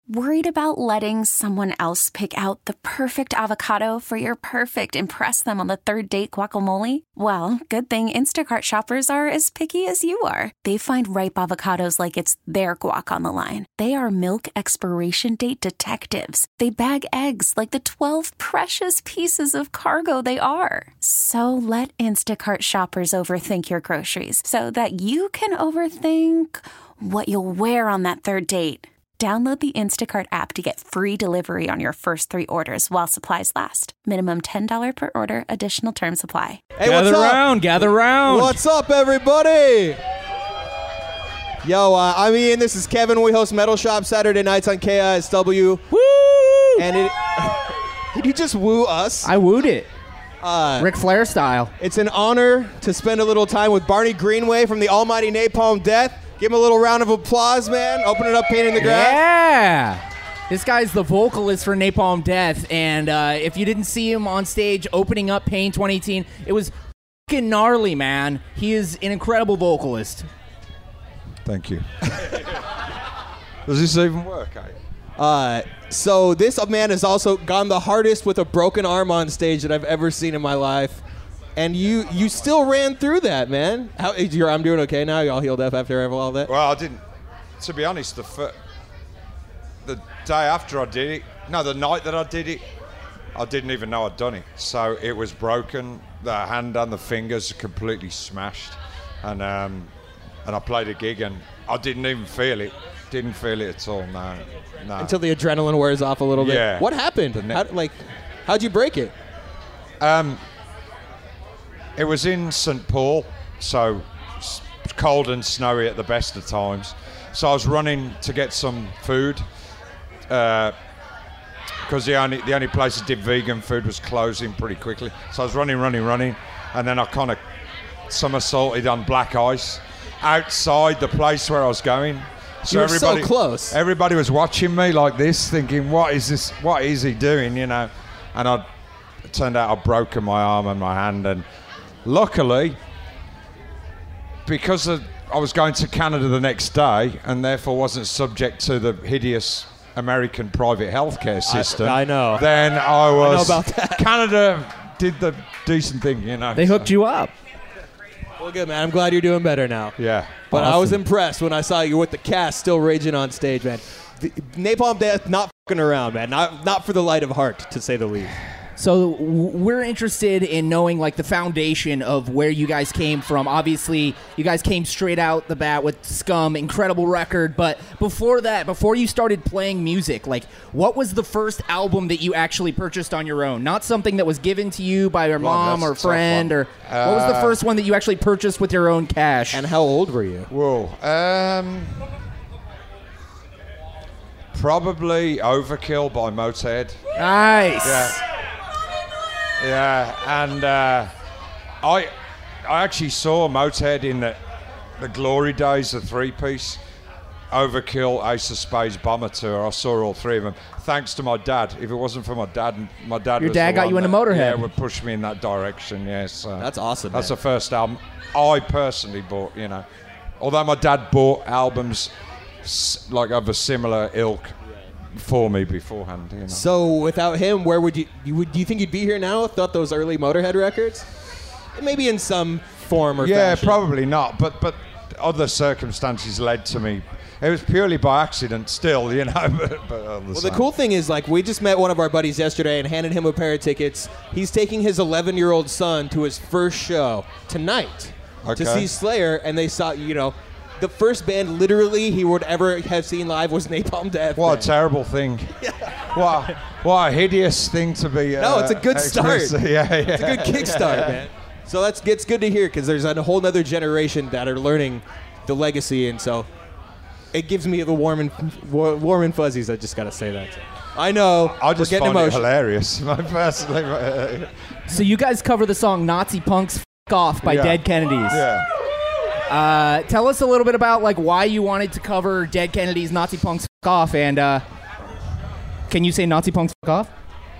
Worried about letting someone else pick out the perfect avocado for your perfect impress them on the third date guacamole? Well, good thing Instacart shoppers are as picky as you are. They find ripe avocados like it's their guac on the line. They are milk expiration date detectives. They bag eggs like the 12 precious pieces of cargo they are. So let Instacart shoppers overthink your groceries so that you can overthink what you'll wear on that third date. Download the Instacart app to get free delivery on your first 3 orders while supplies last. Minimum $10 per order. Additional terms apply. Hey, gather round. What's up, everybody? Yo, I'm Ian. This is Kevin. We host Metal Shop Saturday nights on KISW. Woo! And did you just woo us? I wooed it. Ric Flair style. It's an honor to spend a little time with Barney Greenway from the almighty Napalm Death. Give him a little round of applause, man. Open it up, Pain in the Grass. Yeah. This guy's the vocalist for Napalm Death, and if you didn't see him on stage opening up Pain 2018, it was fucking gnarly, man. He is an incredible vocalist. Thank you. Does this even work? So this man has also gone the hardest with a broken arm on stage that I've ever seen in my life. And you still ran through that, man. I'm doing okay now? You all healed up after all that? Well, I didn't. To be honest, the day after I did it, the night that I did it, I didn't even know I'd done it. So it was broken. The hand and the fingers completely smashed. And I played a gig and I didn't even feel it. Didn't feel it at all, no. Until the adrenaline wears off a little bit. Yeah. What happened? How'd you break it? It was in St. Paul, so cold and snowy at the best of times. So I was running to get some food because the only place that did vegan food was closing pretty quickly. So I was running, and then I kind of somersaulted on black ice outside the place where I was going. So so close. Everybody was watching me like this, thinking, "What is this? What is he doing?" And it turned out I'd broken my arm and my hand, and luckily, because I was going to Canada the next day and therefore wasn't subject to the hideous American private healthcare system. I know. Then I know about that. Canada did the decent thing, They hooked you up. Well, good, man. I'm glad you're doing better now. Yeah. But awesome. I was impressed when I saw you with the cast still raging on stage, man. Napalm Death not fucking around, man. Not for the light of heart, to say the least. So we're interested in knowing the foundation of where you guys came from. Obviously, you guys came straight out the bat with Scum, incredible record. But before that, before you started playing music, what was the first album that you actually purchased on your own? Not something that was given to you by your mom or friend, or what was the first one that you actually purchased with your own cash? And how old were you? Whoa. Probably Overkill by Motorhead. Nice. Yeah, and I actually saw Motorhead in the glory days, the 3-piece, Overkill, Ace of Spades, Bomber Tour. I saw all 3 of them, thanks to my dad. If it wasn't for my dad Your dad got you into Motorhead. Yeah, would push me in that direction, yes. That's awesome, That's man. the first album I personally bought, Although my dad bought albums of a similar ilk for me beforehand. So without him, where do you think you'd be here now without those early Motorhead records? Maybe in some form or fashion. Yeah, probably not. But other circumstances led to me. It was purely by accident still, But the cool thing is, we just met one of our buddies yesterday and handed him a pair of tickets. He's taking his 11-year-old son to his first show tonight to see Slayer, and they saw, the first band literally he would ever have seen live was Napalm Death. What a terrible thing. What a hideous thing to be. No, it's a good start. Yeah. It's a good kickstart, man. So it's good to hear, because there's a whole other generation that are learning the legacy, and so it gives me the warm and fuzzies. I just got to say that. I know. I just find it hilarious, personally. So you guys cover the song Nazi Punks F*** Off by Dead Kennedys. Yeah. Tell us a little bit about why you wanted to cover Dead Kennedys' Nazi Punks F*** Off, and can you say Nazi Punks F*** Off?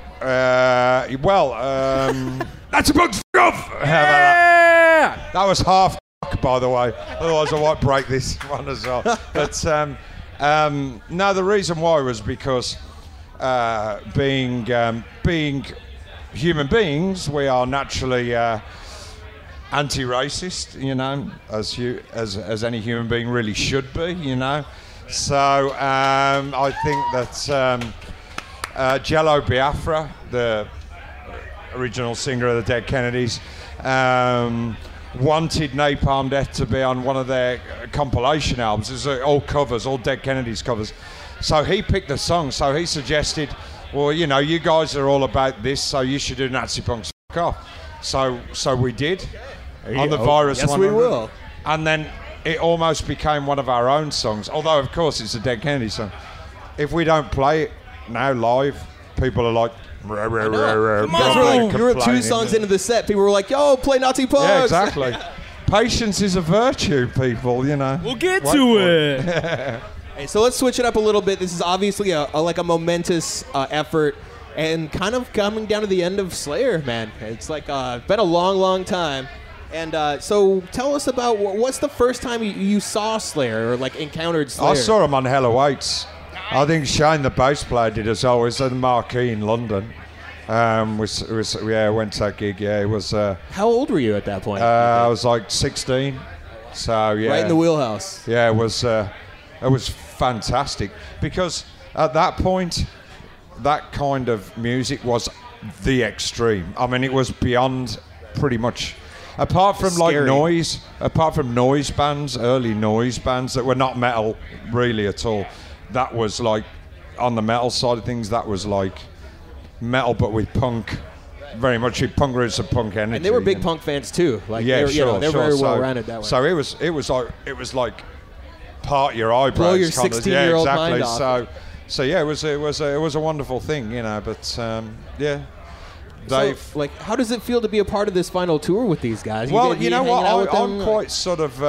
Nazi Punks F*** Off! Yeah! That was half by the way. Otherwise I might break this one as well. But No, the reason why was because being human beings, we are naturally anti-racist, you know, as any human being really should be, you know. So I think that Jello Biafra, the original singer of the Dead Kennedys, wanted Napalm Death to be on one of their compilation albums. It's all covers, all Dead Kennedys covers. So he picked the song. So he suggested, well, you know, you guys are all about this, so you should do Nazi Punk's F*** Off. So we did on the Virus 100. Yes, we will. And then it almost became one of our own songs, although, of course, it's a Dead Kennedy song. If we don't play it now live, people are like, you were 2 songs into the set. People were like, yo, play Nazi Punks. Yeah, exactly. Patience is a virtue, people, you know. We'll get to it. Hey, so let's switch it up a little bit. This is obviously a momentous effort and kind of coming down to the end of Slayer, man. It's like been a long, long time. And so tell us about what's the first time you saw Slayer or like encountered Slayer? I saw him on Hell Awaits. I think Shane, the bass player, did as always at the Marquee in London. Yeah, went to that gig. Yeah, it was. How old were you at that point? I was like 16. So yeah, right in the wheelhouse. Yeah, it was fantastic because at that point, that kind of music was the extreme. I mean, it was beyond pretty much. Apart from noise bands, early noise bands that were not metal really at all. That was like, on the metal side of things, that was like metal but with punk, very much with punk roots and punk energy. And they were big punk fans too. Like yeah, they're very well rounded that way. So it was like part your eyebrows, blow your 16-year-old mind off. So yeah, it was a wonderful thing, you know. But yeah. So, like, how does it feel to be a part of this final tour with these guys? Well, you know what, I'm quite sort of.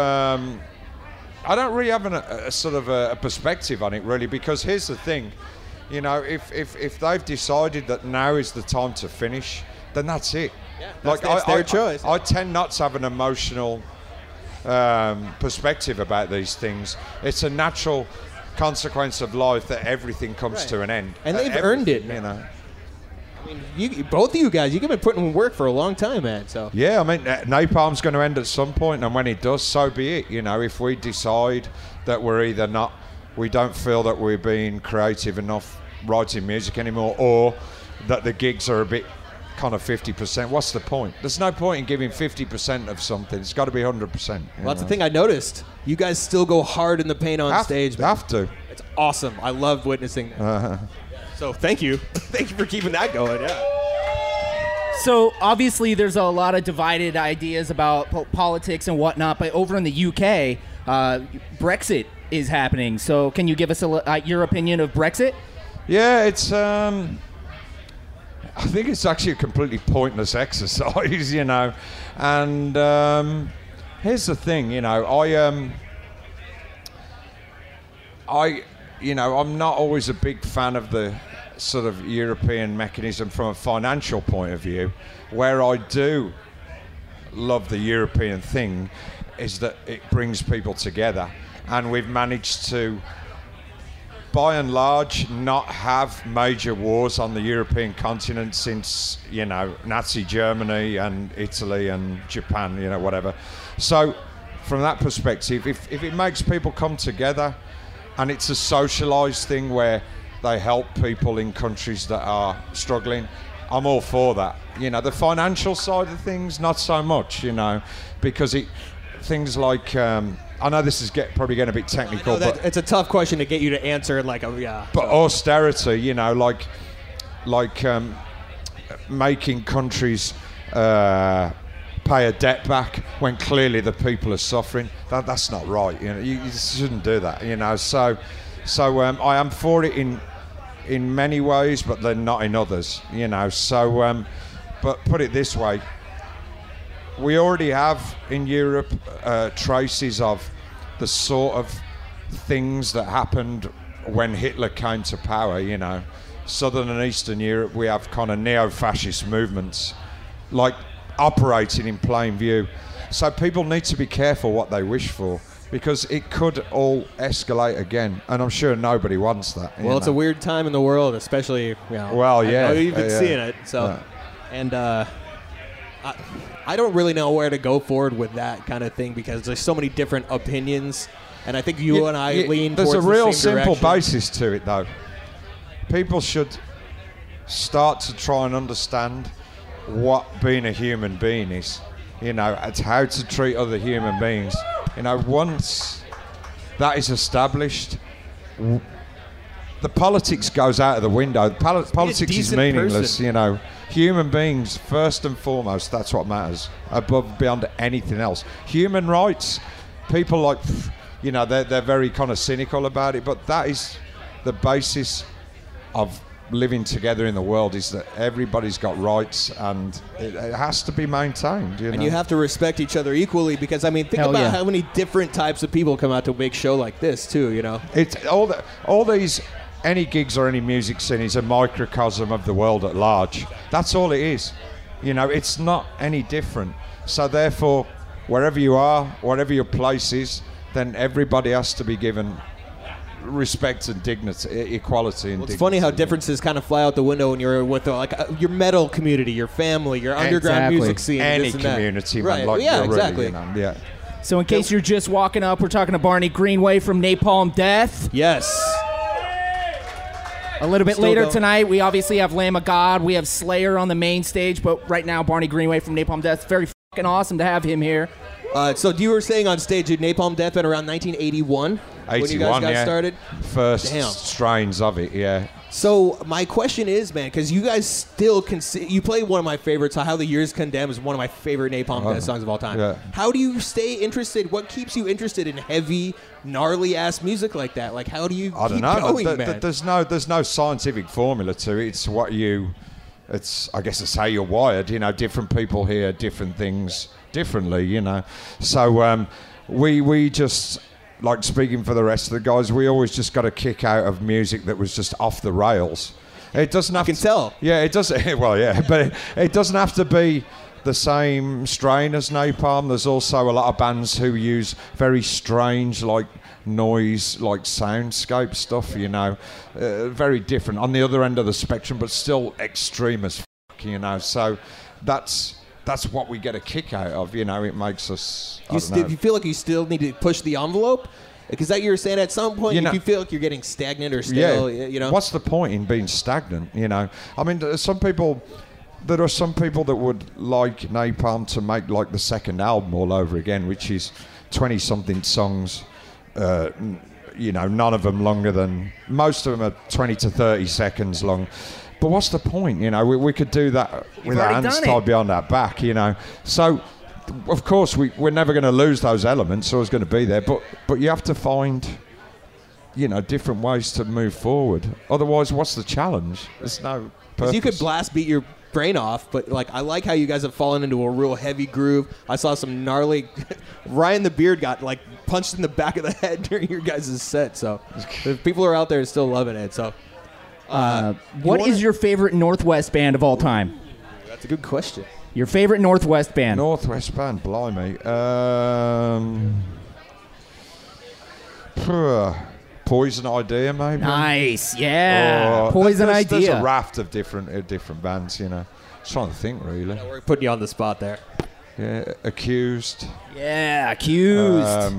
I don't really have a sort of a perspective on it really, because here's the thing, you know, if they've decided that now is the time to finish, then that's it. Yeah, that's their choice. I tend not to have an emotional perspective about these things. It's a natural consequence of life that everything comes to an end, and they've earned it, you know. I mean, both of you guys, you've been putting in work for a long time, man. So yeah, I mean, Napalm's going to end at some point, and when it does, so be it. You know, if we decide that we don't feel that we're being creative enough writing music anymore, or that the gigs are a bit kind of 50%, what's the point? There's no point in giving 50% of something. It's got to be 100%. Well, that's the thing I noticed. You guys still go hard in the paint on stage. Have to. It's awesome. I love witnessing that. So thank you. Thank you for keeping that going. Yeah. So obviously there's a lot of divided ideas about politics and whatnot, but over in the UK, Brexit is happening. So can you give us your opinion of Brexit? Yeah, it's. I think it's actually a completely pointless exercise, you know. And here's the thing, you know, I'm not always a big fan of the sort of European mechanism from a financial point of view. Where I do love the European thing is that it brings people together, and we've managed to, by and large, not have major wars on the European continent since, you know, Nazi Germany and Italy and Japan, you know, whatever. So from that perspective, if it makes people come together, and it's a socialised thing where they help people in countries that are struggling, I'm all for that. You know, the financial side of things, not so much, you know, because things like, I know this is probably getting a bit technical, but it's a tough question to get you to answer like yeah. But austerity, you know, like making countries pay a debt back when clearly the people are suffering, that's not right. You know, you shouldn't do that. You know, so I am for it in many ways, but then not in others. You know, so but put it this way. We already have in Europe traces of the sort of things that happened when Hitler came to power, you know. Southern and Eastern Europe, we have kind of neo-fascist movements, like operating in plain view. So people need to be careful what they wish for. because it could all escalate again, and I'm sure nobody wants that. Well, it's a weird time in the world, especially. Well, yeah, I know you've been seeing it, so and I don't really know where to go forward with that kind of thing because there's so many different opinions, and I think you and I lean towards the same direction. There's a real simple basis to it, though. People should start to try and understand what being a human being is. It's how to treat other human beings. Once that is established, the politics goes out of the window. Politics is meaningless, person. Human beings, first and foremost, that's what matters, above, beyond anything else. Human rights, people like, they're very kind of cynical about it, but that is the basis of living together in the world, is that everybody's got rights and it has to be maintained. And you have to respect each other equally because, think about how many different types of people come out to a big show like this, too, It's all these... Any gigs or any music scene is a microcosm of the world at large. That's all it is. It's not any different. So therefore, wherever you are, whatever your place is, then everybody has to be given respect and dignity, equality and dignity. It's funny how differences kind of fly out the window when you're with your metal community, your family, your underground music scene. Any community, man. Right. Exactly. Yeah. So in case you're just walking up, we're talking to Barney Greenway from Napalm Death. Yes. A little bit later tonight, we obviously have Lamb of God. We have Slayer on the main stage, but right now, Barney Greenway from Napalm Death. Very fucking awesome to have him here. So you were saying on stage at Napalm Death in around 1981 when you guys got started? First strains of it, yeah. So my question is, man, because you guys still you play one of my favorites. How the Years Condemn is one of my favorite Napalm Death songs of all time. Yeah. How do you stay interested? What keeps you interested in heavy, gnarly ass music like that? Like, how do you keep going, man? There's no scientific formula to it. It's I guess it's how you're wired. Different people hear different things differently. So we just. Like speaking for the rest of the guys, we always just got a kick out of music that was just off the rails. It doesn't have to tell. Yeah, it does. Well, yeah, but it doesn't have to be the same strain as Napalm. There's also a lot of bands who use very strange, like noise, like soundscape stuff. Very different on the other end of the spectrum, but still extreme as fuck. So that's what we get a kick out of, It makes us. You feel like you still need to push the envelope? Because that you were saying at some point, if you feel like you're getting stagnant or stale, What's the point in being stagnant? There are some people that would like Napalm to make like the second album all over again, which is 20-something songs. None of them longer than most of them are 20 to 30 seconds long. But what's the point? We could do that with our hands tied behind our back, So, of course, we're never going to lose those elements. Always going to be there. But you have to find, different ways to move forward. Otherwise, what's the challenge? There's no purpose. You could blast beat your brain off, but I like how you guys have fallen into a real heavy groove. I saw some gnarly. Ryan the Beard got punched in the back of the head during your guys' set. So, if people are out there still loving it. So. What is your favorite Northwest band of all time? That's a good question. Your favorite Northwest band? Northwest band, blimey. Poison Idea, maybe. Nice, yeah. Poison Idea. There's a raft of different bands, Just trying to think, really. We're putting you on the spot there. Yeah, Accused. Yeah, Accused.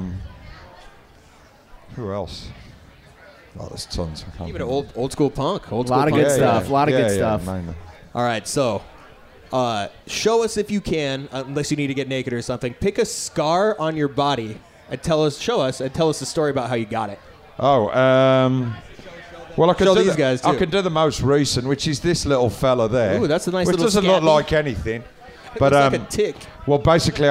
Who else? Oh, there's tons. Even old school punk. A lot of good stuff. A lot of good stuff. Mainly. All right, so show us if you can, unless you need to get naked or something. Pick a scar on your body and tell us the story about how you got it. Oh, well, I could do these guys too. I could do the most recent, which is this little fella there. Ooh, that's a nice which little doesn't scabby. look like anything. But it's like a tick. Well, basically,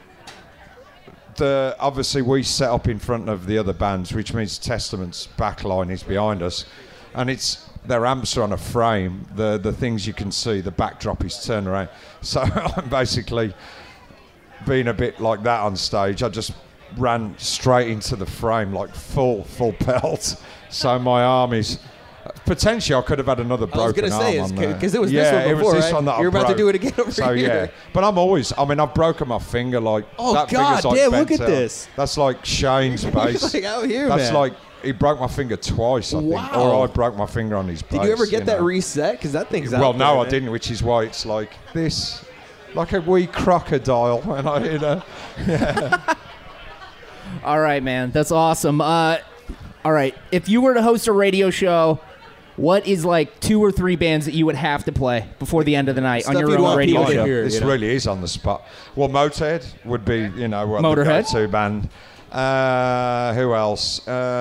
obviously we set up in front of the other bands, which means Testament's backline is behind us, and their amps are on a frame. The things you can see, the backdrop is turned around. So I'm basically being a bit like that on stage. I just ran straight into the frame, like full pelt. So my arm is potentially I could have had another broken arm. I was going to say, because it was this one before, right? One that You're about to do it again over here. Yeah. But I've broken my finger, like, that finger's like damn, bent look at out. this. That's like Shane's base. Like out here, That's man. like, he broke my finger twice, I think. Or I broke my finger on his base. Did you ever get that reset? Because that thing's out Well, there, no, man. I didn't, which is why it's like this. Like a wee crocodile. When I, All right, man. That's awesome. All right. If you were to host a radio show, what is like 2 or 3 bands that you would have to play before the end of the night on your own radio show? This really is on the spot. Well, Motorhead would be, Motorhead. the go-to band. Who else?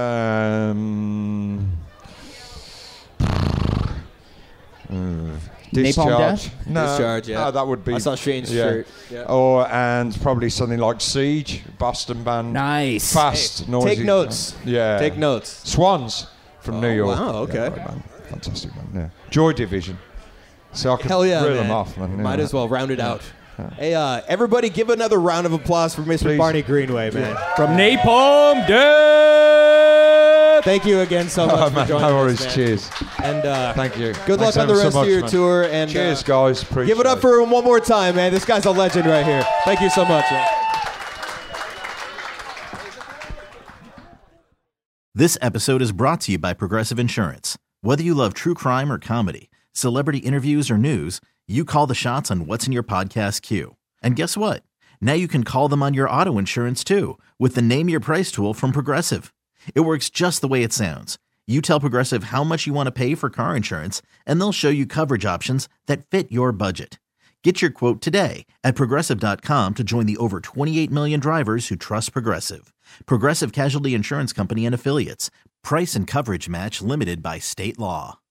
Napalm Death? No, Discharge, yeah. No, that would be. I saw Shane's shirt. Yeah. And probably something like Siege, Boston band. Nice. Fast, noisy. Take notes. Yeah. Take notes. Swans from New York. Wow, okay. Yeah, great band. Fantastic band, yeah. Joy Division. So I could Hell yeah, reel man. them off, man. Might as well round it out. Hey, everybody give another round of applause for Mr. Please. Barney Greenway, man. From Napalm Death. Thank you again so much for joining no worries, us, man. cheers. And Thank you. good luck Thanks on the ever rest so much, of your man. tour. And Cheers, guys. Appreciate give it up for him one more time, man. This guy's a legend right here. Thank you so much, man. This episode is brought to you by Progressive Insurance. Whether you love true crime or comedy, celebrity interviews or news, you call the shots on what's in your podcast queue. And guess what? Now you can call them on your auto insurance too with the Name Your Price tool from Progressive. It works just the way it sounds. You tell Progressive how much you want to pay for car insurance, and they'll show you coverage options that fit your budget. Get your quote today at Progressive.com to join the over 28 million drivers who trust Progressive. Progressive Casualty Insurance Company and Affiliates. Price and coverage match limited by state law.